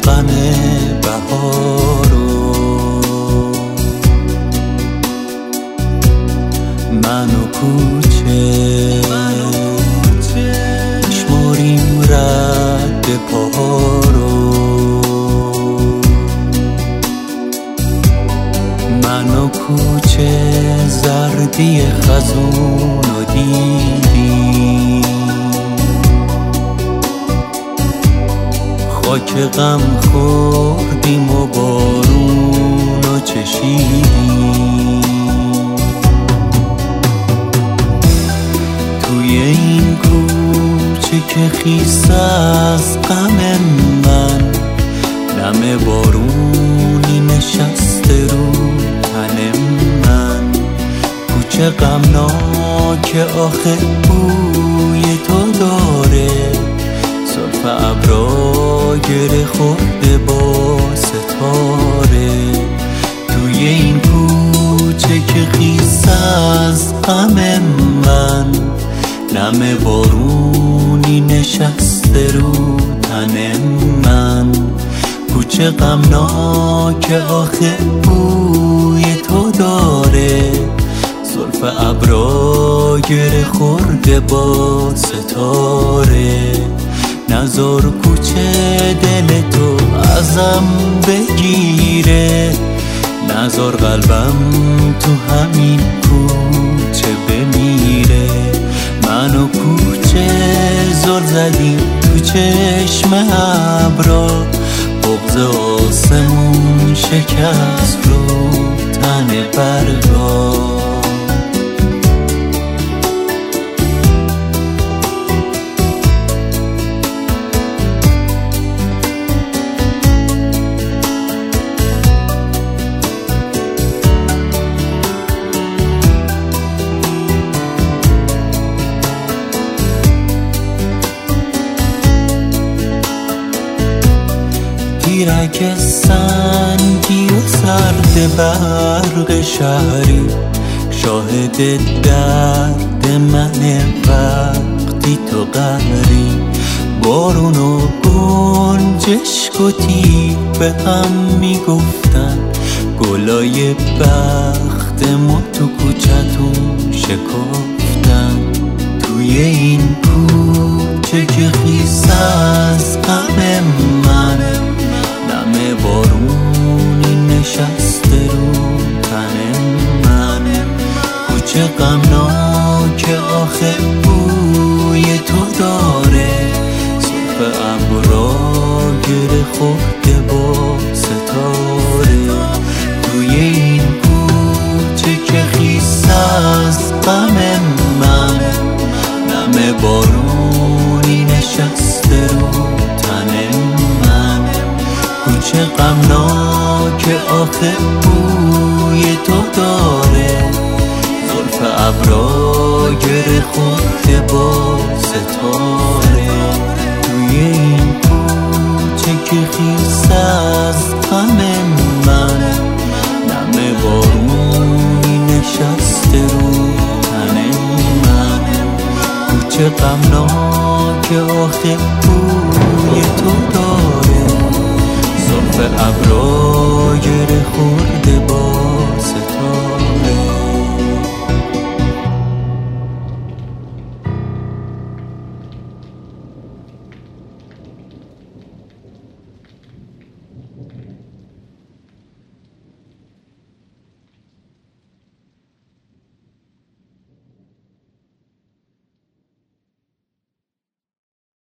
غم بهارو من و کوچه میشماریم رد پا رو من و کوچه زردی خزون رو دیدیم خاک غم خوردیم و بارون رو چشیدیم توی این کوچه که خیس از غم من دم بارونی نشسته رو تن من کوچه غمناک آخه بوی تو داره زلف ابرا گره خورده با ستاره توی این کوچه که خیس از غم من نم بارونی نشسته رو تن من کوچه غمناک آخه بوی تو داره زلف ابرا گره خورده با ستاره نزار کوچه دل تو ازم بگیره نزار قلبم تو همین کوچه بمیره من و کوچه زل زدیم تو چشم ابرا بغض آسمون شکست رو تن برگا پیرک سنگی و سرد برق شهری شاهد درد من وقتی تو قهری بارون و گنجشک و تیغ به هم میگفتن گلای بخت ما تو کوچتون شکفتن توی این کوچه که خیس از غم من نم بارونی نشسته رو تن من کوچه غمناک آخه بوی تو داره زلف ابرا گره خورده با ستاره توی این کوچه که خیس از غم من نم بارونی نشسته رو تن من کوچه غمناک آخه بوی تو داره زلف ابرا گره خورده با ستاره توی این کوچه که خیس از غم من نم بارونی نشسته رو تن من کوچه غمناک آخه بوی تو داره زلف ابرا گره خورده با